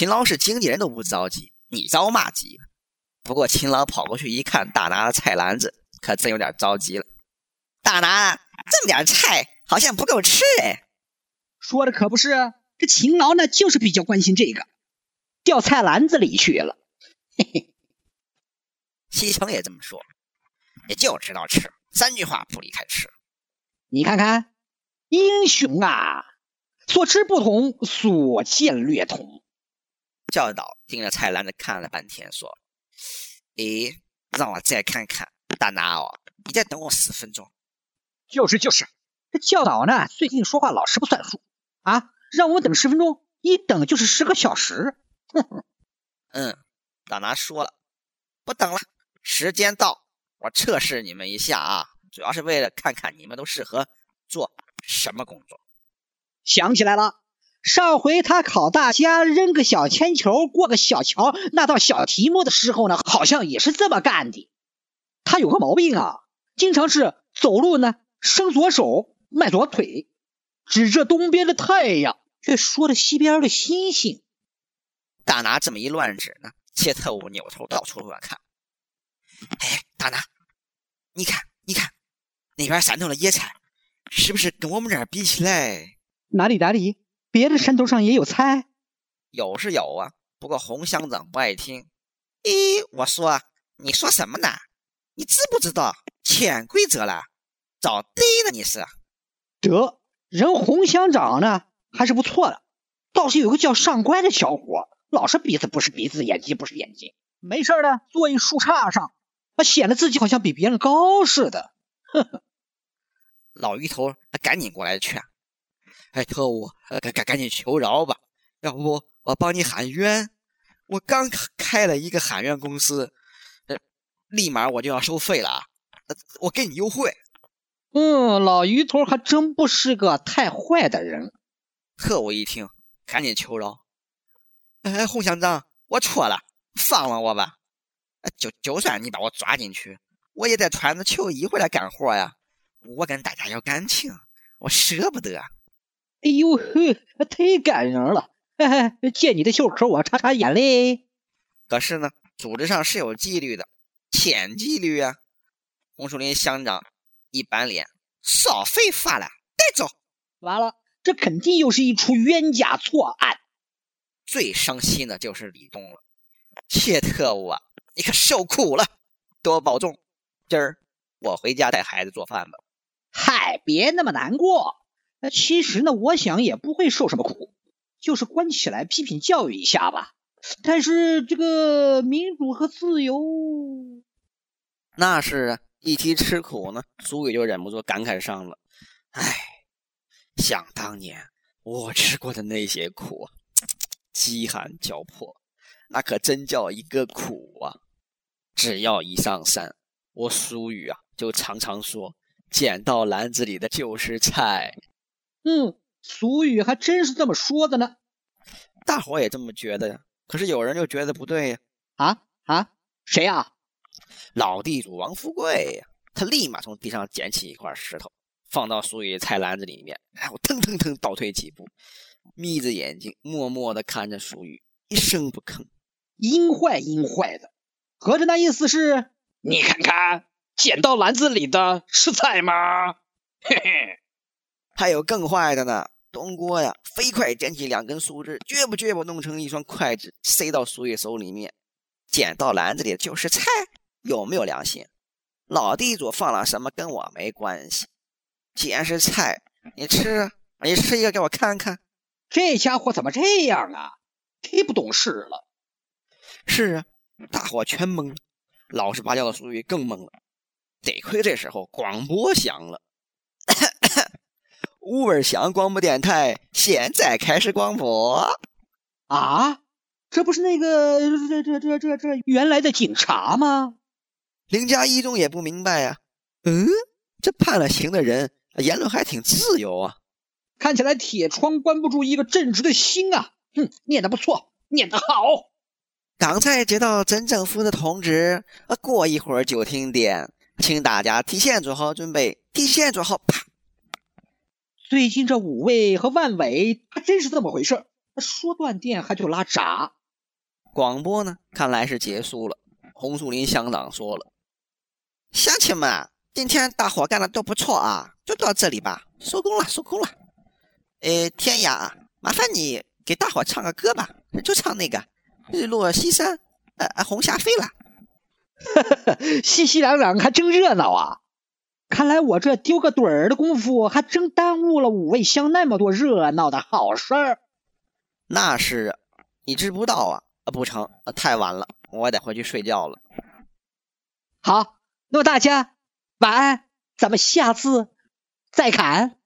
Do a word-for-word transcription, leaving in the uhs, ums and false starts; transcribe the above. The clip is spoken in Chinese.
秦老是经纪人都不着急，你着嘛急？不过秦老跑过去一看大拿的菜篮子，可真有点着急了。大拿，这么点菜好像不够吃哎。 说的可不是，这秦老呢就是比较关心这个，掉菜篮子里去了。嘿嘿。 西城也这么说，也就知道吃，三句话不离开吃。 你看看，英雄啊，所吃不同，所见略同。 教导盯着菜篮子看了半天，说：“诶，让我再看看，大拿哦，你再等我十分钟。” 就是就是，这教导呢最近说话老是不算数啊，让我们等十分钟，一等就是十个小时。呵呵。 嗯，大拿说了，不等了，时间到，我测试你们一下啊，主要是为了看看你们都适合做什么工作。 想起来了，上回他考大家扔个小铅球过个小桥那道小题目的时候呢，好像也是这么干的。他有个毛病啊，经常是走路呢伸左手迈左腿，指着东边的太阳，却说着西边的星星。 大拿这么一乱指呢，切特务扭头到处乱看。哎，大拿，你看你看，那边山头的野菜是不是跟我们这儿比起来？ 哪里哪里？别的山头上也有菜？ 有是有啊，不过洪乡长不爱听。咦，我说你说什么呢？你知不知道潜规则了？找对了你是。 得，人洪乡长呢还是不错的，倒是有个叫上官的小伙，老是鼻子不是鼻子，眼睛不是眼睛，没事的坐一树杈上，显得自己好像比别人高似的。呵呵。 老鱼头赶紧过来劝：“哎，特务，赶赶赶紧求饶吧，要不我帮你喊冤。我刚开了一个喊冤公司，呃，立马我就要收费了，呃、我给你优惠。” 嗯，老鱼头还真不是个太坏的人。 特务一听，赶紧求饶：“哎，洪乡长，我错了，放了我吧。就就算你把我抓进去，我也得穿着球衣回来干活呀。我跟大家有感情，我舍不得。” 哎呦呵，太感人了！嘿嘿，借你的袖口，我擦擦眼泪。 可是呢，组织上是有纪律的，潜纪律啊。红树林乡长一板脸，少废话了，带走。 完了，这肯定又是一出冤假错案。 最伤心的就是李东了。谢特务啊，你可受苦了，多保重。今儿我回家带孩子做饭吧。 嗨，别那么难过。其实呢，我想也不会受什么苦，就是关起来批评教育一下吧。但是这个民主和自由， 那是啊，一提吃苦呢，苏雨就忍不住感慨上了。唉，想当年我吃过的那些苦，饥寒交迫，那可真叫一个苦啊！只要一上山，我苏雨啊就常常说，捡到篮子里的就是菜。 嗯，俗语还真是这么说的呢。 大伙也这么觉得呀，可是有人就觉得不对呀。 啊啊，谁呀？ 老地主王富贵呀！他立马从地上捡起一块石头，放到苏雨菜篮子里面，然后腾腾腾倒退几步，眯着眼睛默默地看着苏雨，一声不吭。 阴坏阴坏的，合着那意思是，你看看，捡到篮子里的是菜吗？嘿嘿。 还有更坏的呢，东郭呀，飞快捡起两根树枝，绝不绝不弄成一双筷子，塞到苏雨手里面。捡到篮子里的就是菜，有没有良心？老地主放了什么跟我没关系。既然是菜，你吃，你吃一个给我看看。 这家伙怎么这样啊？忒不懂事了。 是啊，大伙全懵了，老实巴交的苏雨更懵了。得亏这时候广播响了。乌尔祥广播电台现在开始广播啊！这不是那个这这这这这原来的警察吗？ 凌家一中也不明白呀、啊。嗯，这判了刑的人言论还挺自由啊。 看起来铁窗关不住一个正直的心啊！哼，念得不错，念得好。 刚才接到镇政府的通知，过一会儿就停电，请大家提前做好准备，提前做好。啪！ 最近这五位和万伟还真是这么回事， 说断电还就拉闸。 广播呢，看来是结束了。红树林乡长说了：“乡亲们，今天大伙干的都不错啊，就到这里吧，收工了，收工了。呃，天涯，麻烦你给大伙唱个歌吧，就唱那个日落西山，呃，红霞飞了。” 熙熙攘攘，还真热闹啊！看来我这丢个盹儿的功夫，还真耽误了五味乡那么多热闹的好事儿。 那是，你知不道啊？啊，不成，太晚了，我得回去睡觉了。 好，那么大家晚安，咱们下次再侃。